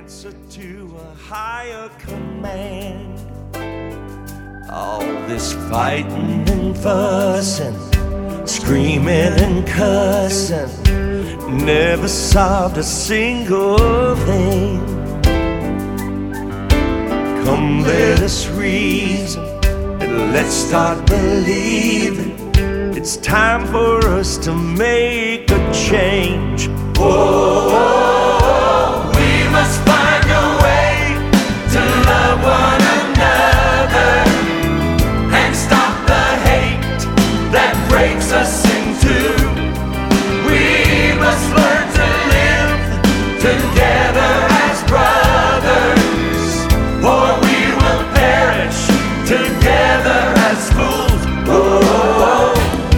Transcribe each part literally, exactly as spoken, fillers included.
answer to a higher command. All this fighting and fussing, screaming and cussing, never solved a single thing. Come, let us reason, and let's start believing. It's time for us to make a change. Whoa, we must find a way to love one another and stop the hate that breaks us in two. We must learn to live together as brothers, or we will perish together as fools. Whoa.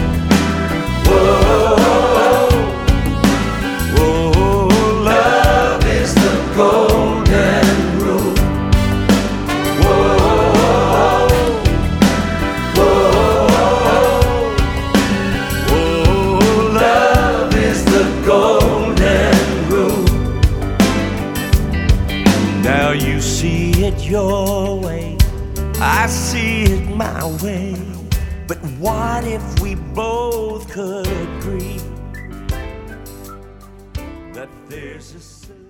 Now you see it your way, I see it my way. But what if we both could agree that there's a solution?